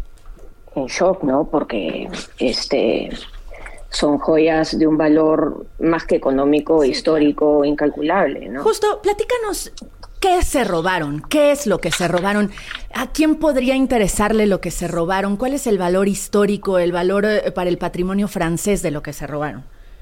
en shock, ¿no? Porque este son joyas de un valor más que económico, sí, histórico, claro, incalculable, ¿no? Justo, platícanos, ¿qué se robaron? ¿Qué es lo que se robaron? ¿A quién podría interesarle lo que se robaron? ¿Cuál es el valor histórico, el valor eh, para el patrimonio francés de lo que se robaron?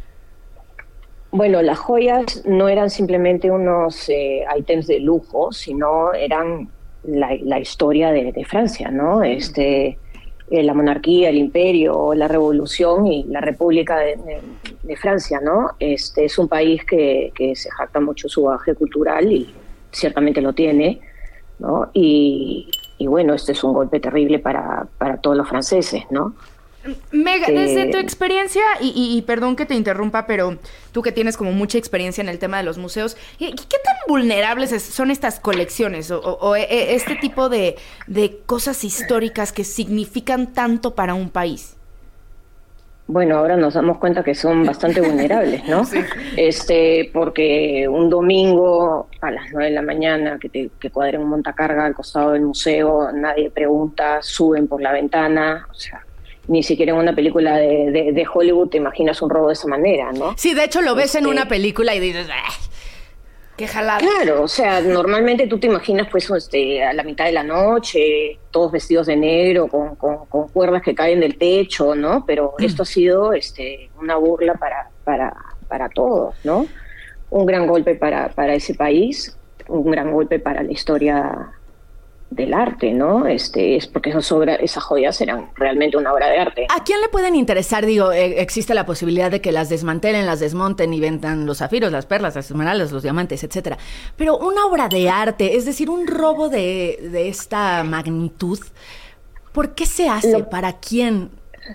Bueno, las joyas no eran simplemente unos eh, ítems de lujo, sino eran La, la historia de, de Francia, ¿no? Este, eh, la monarquía, el imperio, la revolución y la república de, de, de Francia, ¿no? Este es un país que, que se jacta mucho su bagaje cultural y ciertamente lo tiene, ¿no? Y, y bueno, este es un golpe terrible para, para todos los franceses, ¿no? Meg, desde tu experiencia, y, y, y perdón que te interrumpa, pero tú que tienes como mucha experiencia en el tema de los museos, ¿qué, qué tan vulnerables es, son estas colecciones o, o, o este tipo de, de cosas históricas que significan tanto para un país? Bueno, ahora nos damos cuenta que son bastante vulnerables, ¿no? Sí. Este, porque un domingo a las nueve de la mañana que te que cuadren un montacarga al costado del museo, nadie pregunta, suben por la ventana, o sea, ni siquiera en una película de, de, de Hollywood te imaginas un robo de esa manera, ¿no? Sí, de hecho lo ves este, en una película y dices, ¡ah! ¡Qué jalada! Claro, o sea, normalmente tú te imaginas pues este, a la mitad de la noche, todos vestidos de negro, con, con, con cuerdas que caen del techo, ¿no? Pero mm. esto ha sido este, una burla para, para, para todos, ¿no? Un gran golpe para, para ese país, un gran golpe para la historia del arte, ¿no? Este, es porque esas obras, esas joyas eran realmente una obra de arte. ¿A quién le pueden interesar? Digo, eh, existe la posibilidad de que las desmantelen, las desmonten y vendan los zafiros, las perlas, las esmeraldas, los diamantes, etcétera. Pero una obra de arte, es decir, un robo de, de esta magnitud, ¿Por qué se hace? Lo, ¿Para quién?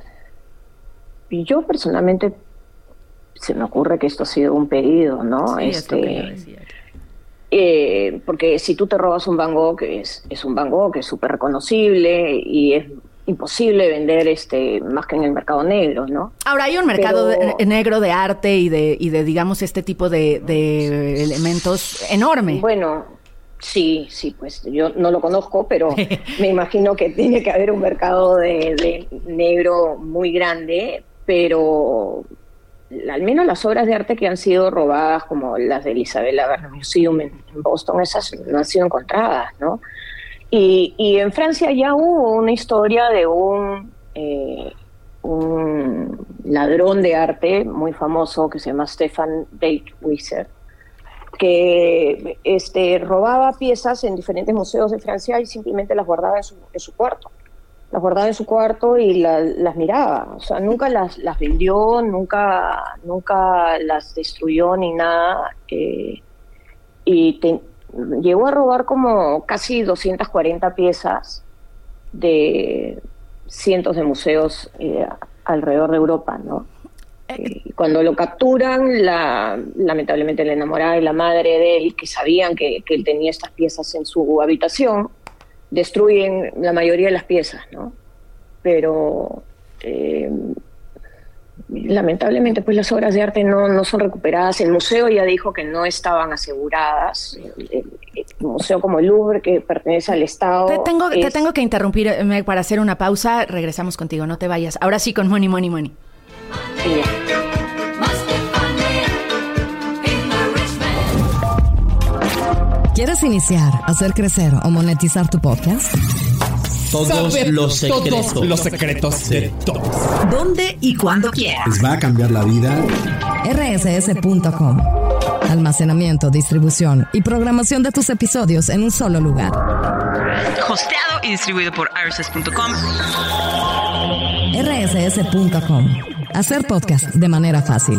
Yo personalmente se me ocurre que esto ha sido un pedido, ¿no? Sí, este, es lo que yo decía. Eh, porque si tú te robas un Van Gogh, es, es un Van Gogh que es súper reconocible y es imposible vender este más que en el mercado negro, ¿no? Ahora hay un mercado Pero, de, negro de arte y de, y de digamos, este tipo de, de elementos enorme. Bueno, sí, sí, pues yo no lo conozco, pero me imagino que tiene que haber un mercado de, de negro muy grande, pero al menos las obras de arte que han sido robadas, como las de Isabella Gardner Museum en, en Boston, esas no han sido encontradas, ¿no? Y, y en Francia ya hubo una historia de un, eh, un ladrón de arte muy famoso que se llama Stefan Dijkhuizer, que este, robaba piezas en diferentes museos de Francia y simplemente las guardaba en su, en su cuarto. Las guardaba en su cuarto y la, las miraba. O sea, nunca las, las vendió, nunca, nunca las destruyó ni nada. Eh, y te, llegó a robar como casi doscientas cuarenta piezas de cientos de museos eh, alrededor de Europa, ¿no? Eh, y cuando lo capturan, la, lamentablemente la enamorada y la madre de él, que sabían que, que él tenía estas piezas en su habitación, destruyen la mayoría de las piezas, ¿no? Pero eh, lamentablemente pues las obras de arte no, no son recuperadas. El museo ya dijo que no estaban aseguradas. El, el, el museo como el Louvre, que pertenece al Estado. Te tengo, es... te tengo que interrumpir eh, para hacer una pausa. Regresamos contigo, no te vayas. Ahora sí con Money, Money, Money. Sí. ¿Quieres iniciar, hacer crecer o monetizar tu podcast? Todos Saber los secretos. Todos los secretos de todos. ¿Dónde y cuándo quieras? Les va a cambiar la vida. R S S punto com. Almacenamiento, distribución y programación de tus episodios en un solo lugar. Hosteado y distribuido por R S S punto com. R S S punto com. Hacer podcast de manera fácil.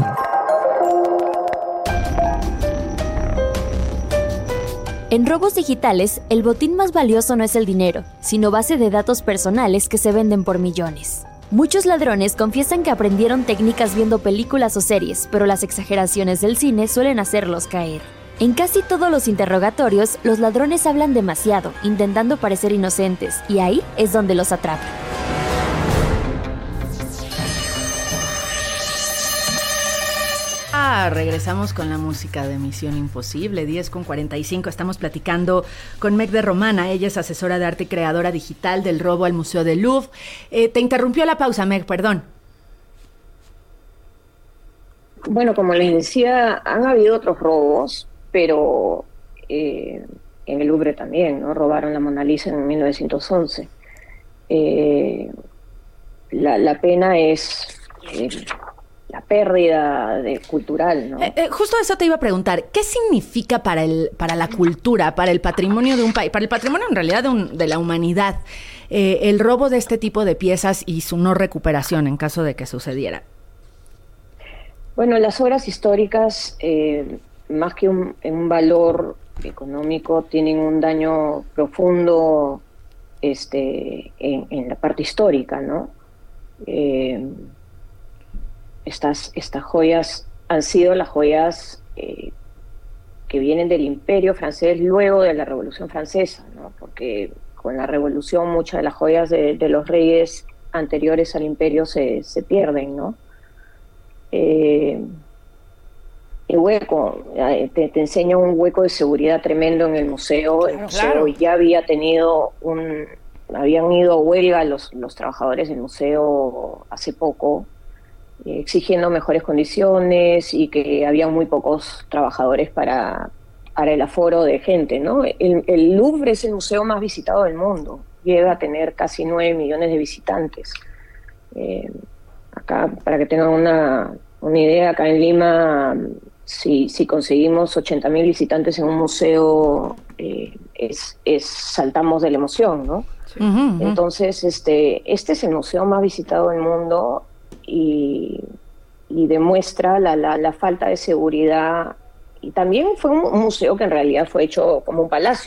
En robos digitales, el botín más valioso no es el dinero, sino base de datos personales que se venden por millones. Muchos ladrones confiesan que aprendieron técnicas viendo películas o series, pero las exageraciones del cine suelen hacerlos caer. En casi todos los interrogatorios, los ladrones hablan demasiado, intentando parecer inocentes, y ahí es donde los atrapan. Ah, regresamos con la música de Misión Imposible, diez con cuarenta y cinco. Estamos platicando con Meg de Romana. Ella es asesora de arte y creadora digital del robo al Museo del Louvre. Eh, te interrumpió la pausa, Meg, perdón. Bueno, como les decía, han habido otros robos, pero eh, en el Louvre también, ¿no? Robaron la Mona Lisa en mil novecientos once. Eh, la, la pena es... Eh, la pérdida de cultural, ¿no? Eh, eh, justo eso te iba a preguntar. ¿Qué significa para el para la cultura, para el patrimonio de un país, para el patrimonio en realidad de, un, de la humanidad, eh, el robo de este tipo de piezas y su no recuperación en caso de que sucediera? Bueno, las obras históricas, eh, más que un, un valor económico, tienen un daño profundo este, en, en la parte histórica, ¿no? Eh, Estas, estas joyas han sido las joyas eh, que vienen del Imperio francés luego de la Revolución Francesa, ¿no? Porque con la Revolución muchas de las joyas de, de los reyes anteriores al Imperio se, se pierden, ¿no? Eh, el hueco, te, te enseña un hueco de seguridad tremendo en el museo. El museo claro. ya había tenido un... Habían ido a huelga los, los trabajadores del museo hace poco, exigiendo mejores condiciones y que había muy pocos trabajadores para, para el aforo de gente, ¿no? El, el Louvre es el museo más visitado del mundo, llega a tener casi nueve millones de visitantes. Eh, acá, para que tengan una, una idea, acá en Lima, si, si conseguimos ochenta mil visitantes en un museo, eh, es, es saltamos de la emoción, ¿no? Sí. Uh-huh. Entonces, este, este es el museo más visitado del mundo. Y, y demuestra la, la, la falta de seguridad, y también fue un, un museo que en realidad fue hecho como un palacio, ¿no?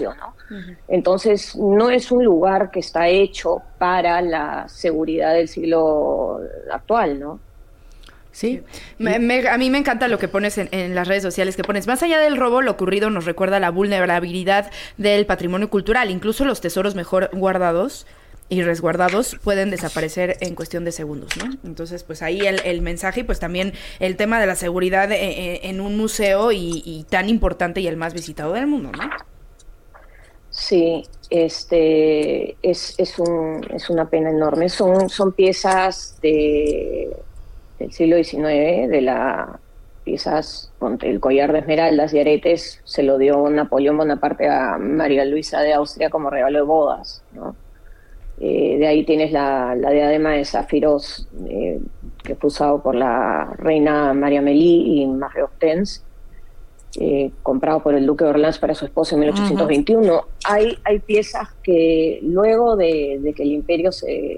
Uh-huh. Entonces, no es un lugar que está hecho para la seguridad del siglo actual, ¿no? Sí, me, me, a mí me encanta lo que pones en, en las redes sociales, que pones, más allá del robo, lo ocurrido nos recuerda la vulnerabilidad del patrimonio cultural, incluso los tesoros mejor guardados y resguardados pueden desaparecer en cuestión de segundos, ¿no? Entonces, pues ahí el, el mensaje y pues también el tema de la seguridad en, en un museo y, y tan importante y el más visitado del mundo, ¿no? Sí, este es, es, un, es una pena enorme. Son, son piezas de, del siglo diecinueve, de la piezas, ponte, el collar de esmeraldas y aretes se lo dio Napoleón Bonaparte a María Luisa de Austria como regalo de bodas, ¿no? Eh, de ahí tienes la, la diadema de zafiros eh, que fue usado por la reina María Amélie y Marie Hortense, eh, comprado por el duque de Orleans para su esposa en mil ochocientos veintiuno. Uh-huh. Hay, hay piezas que luego de, de que el imperio se,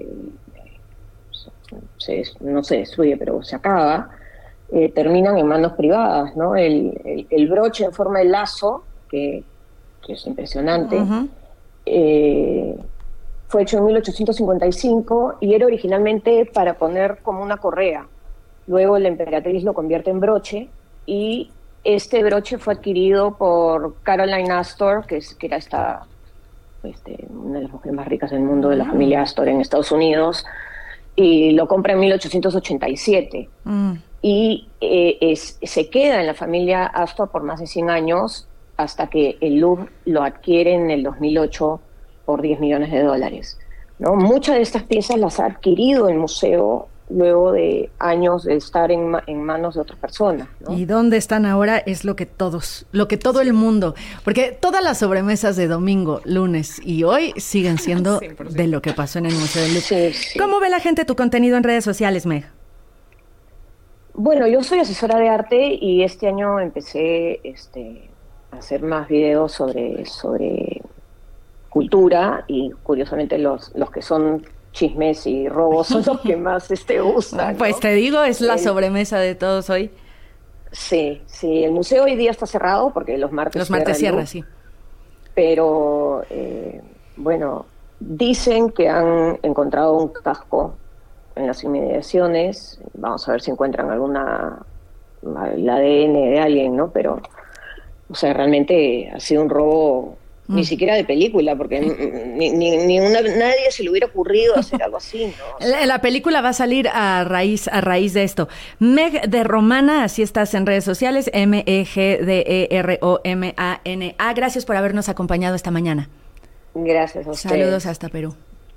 se, no se destruye, pero se acaba, eh, terminan en manos privadas, ¿no? El, el, el broche en forma de lazo, que, que es impresionante, uh-huh. eh, fue hecho en mil ochocientos cincuenta y cinco y era originalmente para poner como una correa. Luego la emperatriz lo convierte en broche y este broche fue adquirido por Caroline Astor, que, es, que era esta, este, una de las mujeres más ricas del mundo, de la familia Astor en Estados Unidos, y lo compra en mil ochocientos ochenta y siete. Mm. Y eh, es, se queda en la familia Astor por más de cien años hasta que el Louvre lo adquiere en el dos mil ocho por diez millones de dólares, ¿no? Muchas de estas piezas las ha adquirido el museo luego de años de estar en, ma- en manos de otras personas, ¿no? Y dónde están ahora es lo que todos, lo que todo el mundo, porque todas las sobremesas de domingo, lunes y hoy siguen siendo cien por ciento de lo que pasó en el Museo del Louvre. Sí, sí. ¿Cómo ve la gente tu contenido en redes sociales, Meg? Bueno, yo soy asesora de arte y este año empecé este, a hacer más videos sobre, sobre cultura y curiosamente los, los que son chismes y robos son los que más este, gustan, ¿no? Pues te digo, es la el, sobremesa de todos hoy. Sí, sí, el museo hoy día está cerrado porque los martes Los martes cierra, sí. Pero, eh, bueno, dicen que han encontrado un casco en las inmediaciones. Vamos a ver si encuentran alguna, el A D N de alguien, ¿no? Pero, o sea, realmente ha sido un robo... Ni siquiera de película, porque ni, ni, ni una, nadie se le hubiera ocurrido hacer algo así, ¿no? La, la película va a salir a raíz a raíz de esto. Meg de Romana, así estás en redes sociales, M E G D E R O M A N A. Gracias por habernos acompañado esta mañana. Gracias a ustedes. Saludos hasta Perú.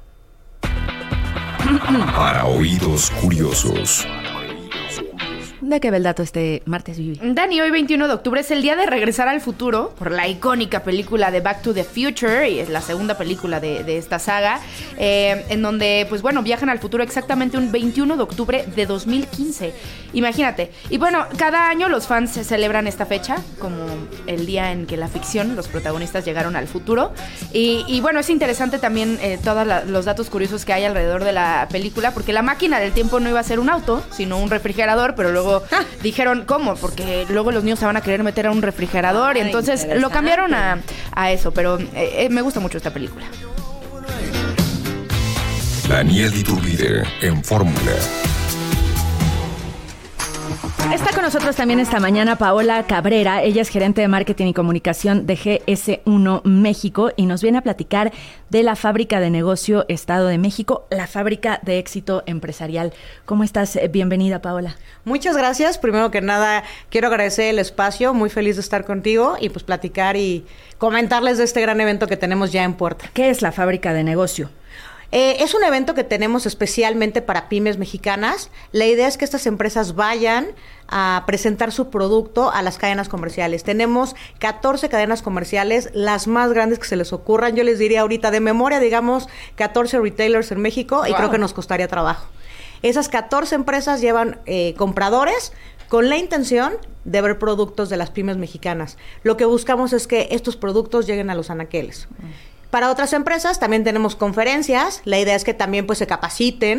Para oídos curiosos. ¿De qué ve el dato este martes, Vivi? Dani, hoy veintiuno de octubre es el día de regresar al futuro por la icónica película de Back to the Future, y es la segunda película de, de esta saga, eh, en donde, pues bueno, viajan al futuro exactamente un veintiuno de octubre de dos mil quince. Imagínate. Y bueno, cada año los fans celebran esta fecha como el día en que la ficción, los protagonistas llegaron al futuro. Y, y bueno, es interesante también eh, todos la, los datos curiosos que hay alrededor de la película, porque la máquina del tiempo no iba a ser un auto, sino un refrigerador, pero luego Ah. dijeron, ¿cómo? Porque luego los niños se van a querer meter a un refrigerador, y entonces lo cambiaron a, a eso, pero eh, me gusta mucho esta película. Daniel Iturbide en Fórmula. Está con nosotros también esta mañana Paola Cabrera. Ella es gerente de marketing y comunicación de G S uno México y nos viene a platicar de la fábrica de negocio Estado de México, la fábrica de éxito empresarial. ¿Cómo estás? Bienvenida, Paola. Muchas gracias. Primero que nada, quiero agradecer el espacio. Muy feliz de estar contigo y pues platicar y comentarles de este gran evento que tenemos ya en puerta. ¿Qué es la fábrica de negocio? Eh, es un evento que tenemos especialmente para pymes mexicanas. La idea es que estas empresas vayan a presentar su producto a las cadenas comerciales. Tenemos catorce cadenas comerciales, las más grandes que se les ocurran. Yo les diría ahorita de memoria, digamos, catorce retailers en México, wow. Y creo que nos costaría trabajo. Esas catorce empresas llevan eh, compradores con la intención de ver productos de las pymes mexicanas. Lo que buscamos es que estos productos lleguen a los anaqueles. Mm. Para otras empresas también tenemos conferencias. La idea es que también pues se capaciten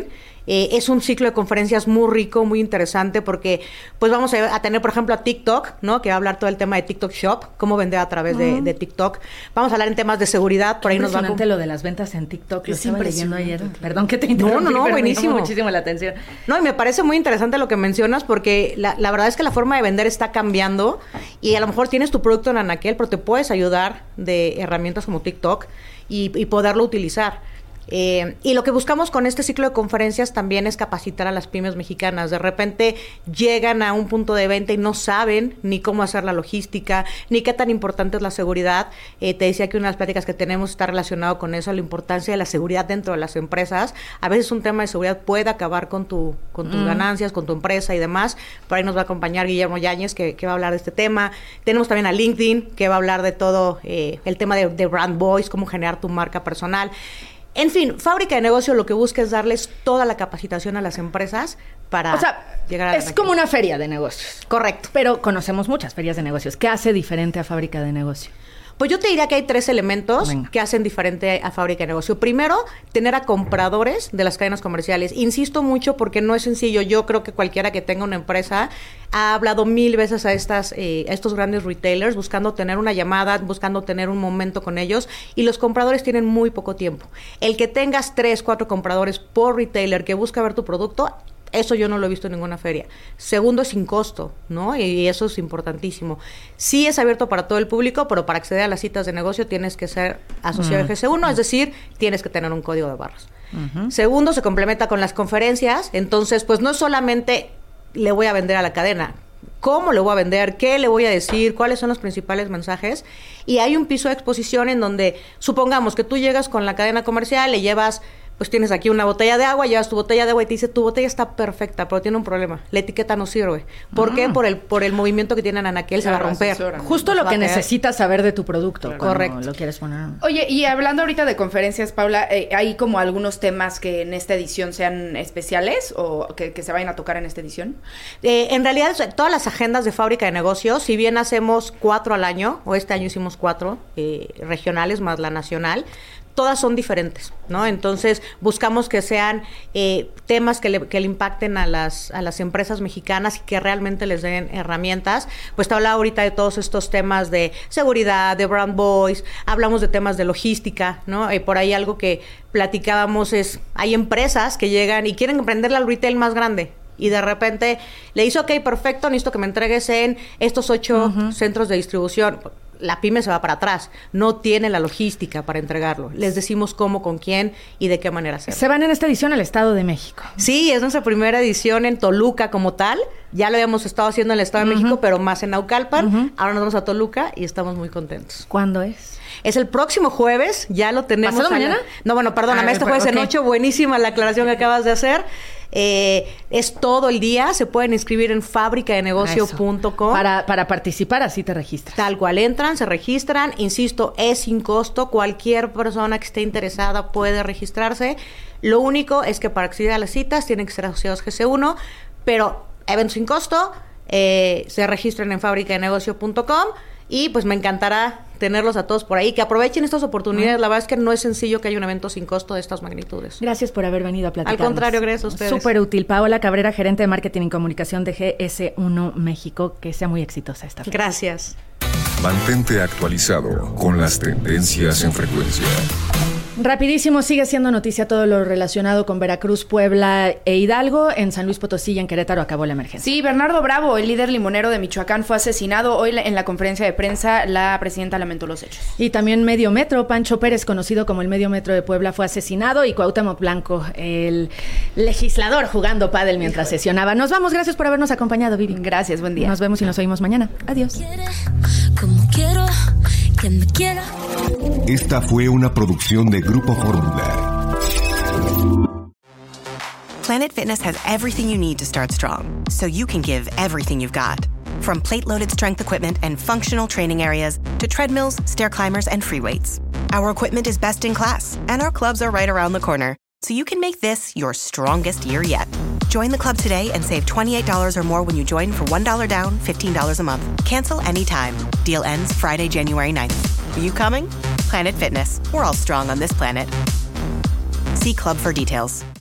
Eh, es un ciclo de conferencias muy rico, muy interesante, porque pues vamos a, a tener, por ejemplo, a TikTok, ¿no? Que va a hablar todo el tema de TikTok Shop, cómo vender a través de, de TikTok. Vamos a hablar en temas de seguridad, por ahí nos va a... Impresionante lo de las ventas en TikTok, lo Es estaba leyendo ayer. Perdón que te No, interrumpí, no, no, pero buenísimo. me llamó muchísimo la atención. No, y me parece muy interesante lo que mencionas, porque la, la verdad es que la forma de vender está cambiando, y a lo mejor tienes tu producto en Anaquel, pero te puedes ayudar de herramientas como TikTok y, y poderlo utilizar. Eh, y lo que buscamos con este ciclo de conferencias también es capacitar a las pymes mexicanas. De repente llegan a un punto de venta y no saben ni cómo hacer la logística, ni qué tan importante es la seguridad. Eh, te decía que una de las pláticas que tenemos está relacionado con eso, la importancia de la seguridad dentro de las empresas. A veces un tema de seguridad puede acabar con tu con tus mm. ganancias, con tu empresa y demás. Por ahí nos va a acompañar Guillermo Yáñez, que, que va a hablar de este tema. Tenemos también a LinkedIn, que va a hablar de todo eh, el tema de, de brand voice, cómo generar tu marca personal. En fin, Fábrica de Negocio lo que busca es darles toda la capacitación a las empresas para o sea, llegar a... es como una feria de negocios. Correcto. Pero conocemos muchas ferias de negocios. ¿Qué hace diferente a Fábrica de Negocio? Pues yo te diría que hay tres elementos Venga. que hacen diferente a Fábrica de Negocio. Primero, tener a compradores de las cadenas comerciales. Insisto mucho porque no es sencillo. Yo creo que cualquiera que tenga una empresa ha hablado mil veces a estas eh, a estos grandes retailers buscando tener una llamada, buscando tener un momento con ellos, y los compradores tienen muy poco tiempo. El que tengas tres, cuatro compradores por retailer que busca ver tu producto, eso yo no lo he visto en ninguna feria. Segundo, es sin costo, ¿no? Y eso es importantísimo. Sí es abierto para todo el público, pero para acceder a las citas de negocio tienes que ser asociado Mm. de G C uno, es decir, tienes que tener un código de barras. Uh-huh. Segundo, se complementa con las conferencias. Entonces, pues no solamente le voy a vender a la cadena, cómo le voy a vender, qué le voy a decir, cuáles son los principales mensajes. Y hay un piso de exposición en donde, supongamos que tú llegas con la cadena comercial, le llevas, pues tienes aquí una botella de agua, llevas tu botella de agua y te dice, tu botella está perfecta, pero tiene un problema, la etiqueta no sirve. ¿Por Ah. qué? Por el por el movimiento que tiene en Anaquel, se va a romper. Justo Se lo va que a caer. necesitas saber de tu producto. Claro. cuando Correcto. lo quieres poner. Oye, y hablando ahorita de conferencias, Paula, eh, ¿hay como algunos temas que en esta edición sean especiales o que, que se vayan a tocar en esta edición? Eh, en realidad, todas las agendas de Fábrica de Negocios, si bien hacemos cuatro al año, o este año hicimos cuatro eh, regionales más la nacional, todas son diferentes, ¿no? Entonces, buscamos que sean eh, temas que le, que le impacten a las, a las empresas mexicanas y que realmente les den herramientas. Pues te hablaba ahorita de todos estos temas de seguridad, de brand voice, hablamos de temas de logística, ¿no? Y por ahí algo que platicábamos es, hay empresas que llegan y quieren emprenderle al retail más grande. Y de repente le dice, ok, perfecto, necesito que me entregues en estos ocho uh-huh. centros de distribución. La pyme se va para atrás, no tiene la logística para entregarlo. Les decimos cómo, con quién y de qué manera hacerlo. Se van en esta edición al Estado de México. Sí, es nuestra primera edición en Toluca como tal. Ya lo habíamos estado haciendo en el Estado uh-huh. de México, pero más en Naucalpan. Uh-huh. Ahora nos vamos a Toluca y estamos muy contentos. ¿Cuándo es? Es el próximo jueves, ya lo tenemos. ¿Pasado mañana? No, bueno, perdóname, ah, este jueves okay. en ocho, buenísima la aclaración que acabas de hacer. Eh, es todo el día, se pueden inscribir en fábrica de negocio punto com. Para, para participar, así te registras. Tal cual, entran, se registran, insisto, es sin costo, cualquier persona que esté interesada puede registrarse. Lo único es que para acceder a las citas tienen que ser asociados G C uno, pero evento sin costo, eh, se registran en fábrica de negocio punto com. Y pues me encantará tenerlos a todos por ahí, que aprovechen estas oportunidades. La verdad es que no es sencillo que haya un evento sin costo de estas magnitudes. Gracias por haber venido a platicar. Al contrario, gracias a ustedes. Súper útil. Paola Cabrera, gerente de marketing y comunicación de G S uno México. Que sea muy exitosa esta feria. Gracias. Mantente actualizado con las tendencias en frecuencia. Rapidísimo, sigue siendo noticia todo lo relacionado con Veracruz, Puebla e Hidalgo. En San Luis Potosí y en Querétaro acabó la emergencia. Sí, Bernardo Bravo, el líder limonero de Michoacán, fue asesinado. Hoy en la conferencia de prensa la presidenta lamentó los hechos. Y también Medio Metro, Pancho Pérez, conocido como el Medio Metro de Puebla, fue asesinado, y Cuauhtémoc Blanco, el legislador, jugando pádel mientras Híjole. sesionaba. Nos vamos, gracias por habernos acompañado, Vivi. Gracias, buen día. Nos vemos y nos oímos mañana. Adiós. Como quiero que me quiera. Esta fue una producción de Grupo Fórmula. Planet Fitness has everything you need to start strong, so you can give everything you've got. From plate-loaded strength equipment and functional training areas to treadmills, stair climbers, and free weights. Our equipment is best in class, and our clubs are right around the corner, so you can make this your strongest year yet. Join the club today and save twenty-eight dollars or more when you join for one dollar down, fifteen dollars a month. Cancel anytime. Deal ends Friday, January ninth. Are you coming? Planet Fitness. We're all strong on this planet. See club for details.